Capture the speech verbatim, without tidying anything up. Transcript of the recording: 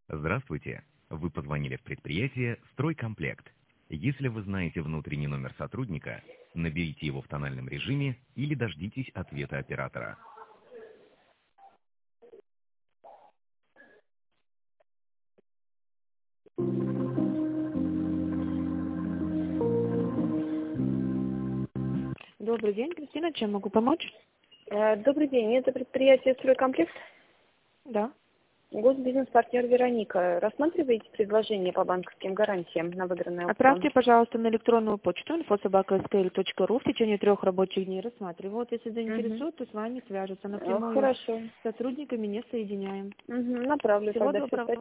Здравствуйте. Вы позвонили в предприятие «Стройкомплект». Если вы знаете внутренний номер сотрудника, наберите его в тональном режиме или дождитесь ответа оператора. Добрый день, Кристина, чем могу помочь? Э, Добрый день, это предприятие «Стройкомплект». Да. Госбизнес-партнер Вероника. Рассматриваете предложение по банковским гарантиям на выигранный аукцион? Отправьте, пожалуйста, на электронную почту инфо собака эс ка эль точка ру в течение трех рабочих дней рассматривают. Если заинтересует, то с вами свяжутся. Э, Напрямую Хорошо. с сотрудниками не соединяем. Мгм, направлю Всего тогда. Всё, доброго.